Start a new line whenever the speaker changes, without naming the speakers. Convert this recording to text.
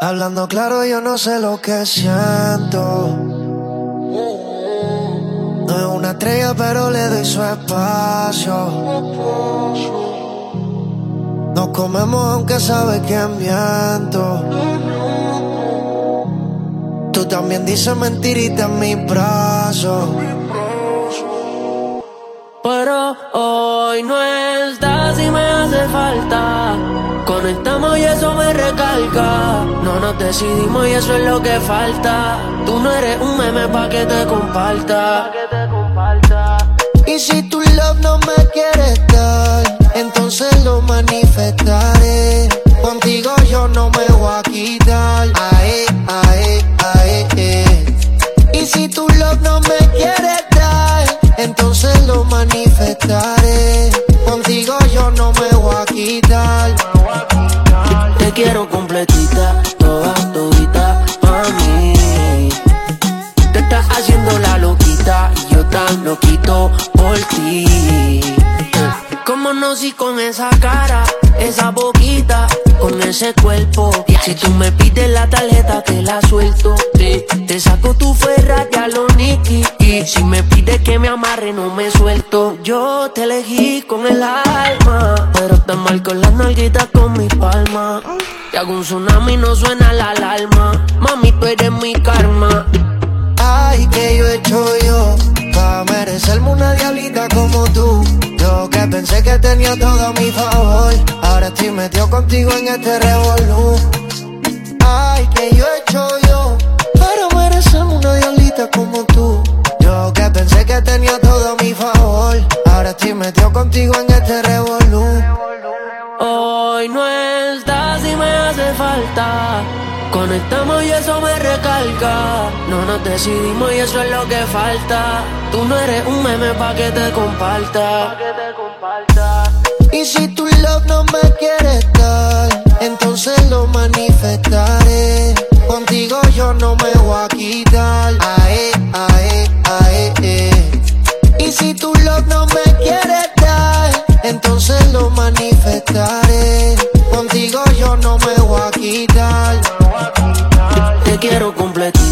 Hablando claro, yo no sé lo que siento. No es una estrella, pero le doy su espacio. Nos comemos aunque sabe que miento. Tú también dices mentirita en mis brazos.
Pero hoy no estás y me hace falta. Conectamos y eso me recarga. No nos decidimos y eso es lo que falta. Tú no eres un meme pa' que te comparta.
Y si tu love no me quieres dar, entonces lo manifestaré. Contigo yo no me voy a quitar. Ae, ae, ae, Y si tu love no me quieres dar, entonces lo manifestaré. Contigo yo no me voy a quitar.
Te quiero completita, toda, todita, mami. Te estás haciendo la loquita y yo tan loquito por ti. Cómo no, si con esa cara, esa boquita, con ese cuerpo. Si tú me pides la tarjeta te la suelto. Te saco tu Ferrari a lo Nicky. Y si me pides que me amarre no me suelto. Yo te elegí con el alma, pero te marco las nalguitas con mis palmas. Te hago un tsunami y no suena la alarma. Mami, tú eres mi karma.
Ay, que yo he hecho yo pa' merecerme una diablita como tú. Yo que pensé que tenía todo a mi favor, ahora estoy metido contigo en este revolú. Ay, que yo he hecho yo para merecerme una diablita como tú. Yo que pensé que tenía todo a mi favor, ahora estoy metido contigo en este revolú.
Hoy no estás y me hace falta. Conectamos y eso me recarga. No nos decidimos y eso es lo que falta. Tú no eres un meme pa' que te comparta.
Y si tu love no me quieres dar, entonces lo manifestaré. Contigo yo no me voy a quitar. Ae, ae, ae, Y si tu love no me quieres dar, entonces lo manifestaré. Contigo yo no me voy a quitar.
Te quiero completito,